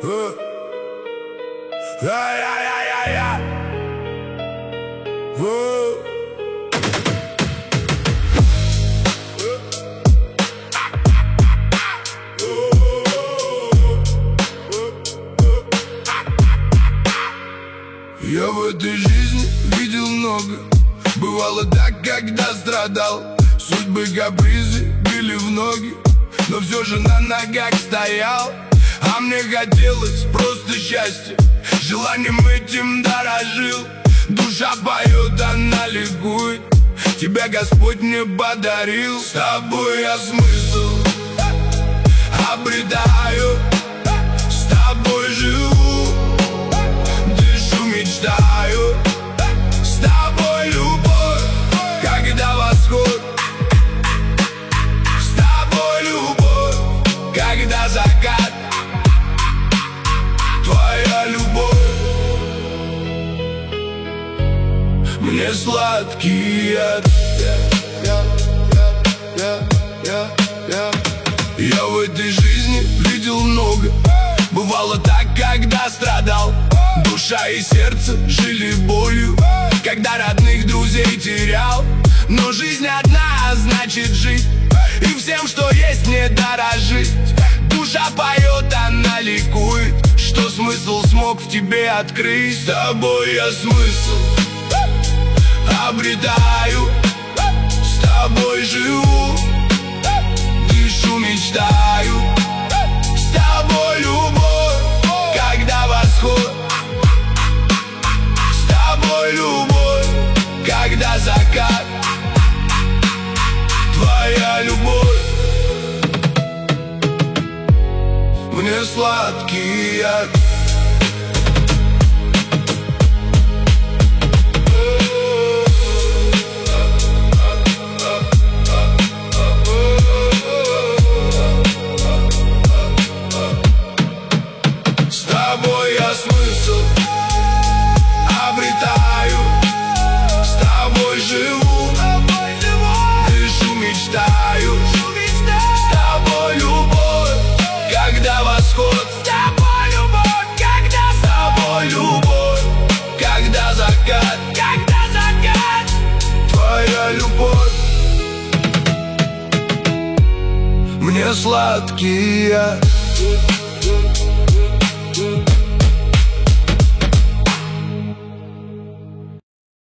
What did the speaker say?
Я в этой жизни видел много. Бывало так, когда страдал. Судьбы капризы били в ноги, но все же на ногах стоял. А мне хотелось просто счастья, желанием этим дорожил. Душа поет, она ликует, тебя Господь мне подарил. С тобой я смысл обретаю, с тобой живу, дышу, мечтаю. С тобой любовь, когда восход, с тобой любовь, когда закат. Твоя любовь мне сладкий яд. Я в этой жизни видел много. Бывало так, когда страдал. Душа и сердце жили болью, когда родных друзей терял. Но жизнь одна, значит жить, и всем, что есть, не дорожить. Душа поет, она ликует, что смысл смог в тебе открыть. С тобой я смысл обретаю, с тобой живу, дышу, мечтаю. С тобой любовь, когда восход, с тобой любовь, когда закат. Твоя любовь мне сладкий яд. С тобой я смысл обретаю, с тобой живу, дышу, мечтаю. С тобой любовь, когда восход, с тобой любовь, когда, с тобой любовь, когда закат, когда закат. Твоя любовь мне сладкий яд.